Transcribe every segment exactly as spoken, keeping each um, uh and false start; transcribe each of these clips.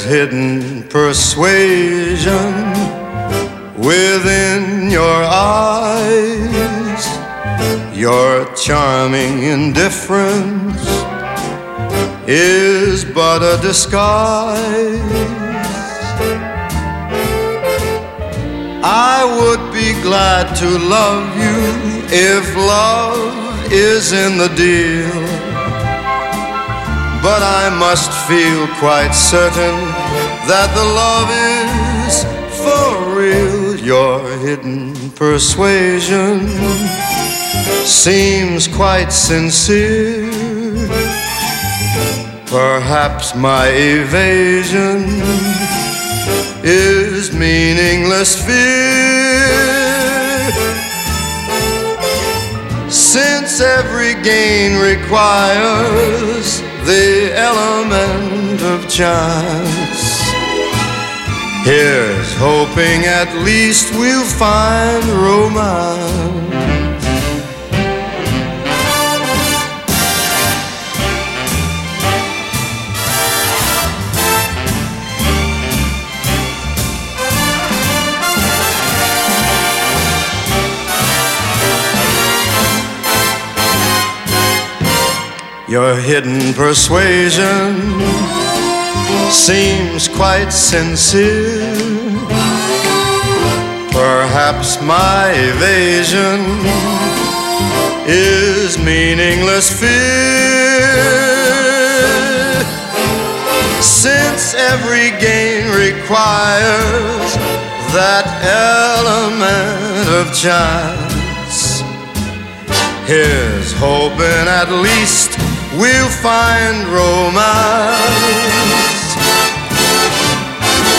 hidden persuasion within your eyes. Your charming indifference is but a disguise. I would be glad to love you if love is in the deal, but I must feel quite certain that the love is for real. Your hidden persuasion seems quite sincere. Perhaps my evasion is meaningless fear, since every gain requires the element of chance. Here's hoping at least we'll find romance. Your hidden persuasion seems quite sincere. Perhaps my evasion is meaningless fear, since every gain requires that element of chance. Here's hoping at least we'll find romance.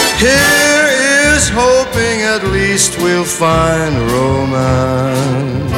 Here is hoping at least we'll find romance.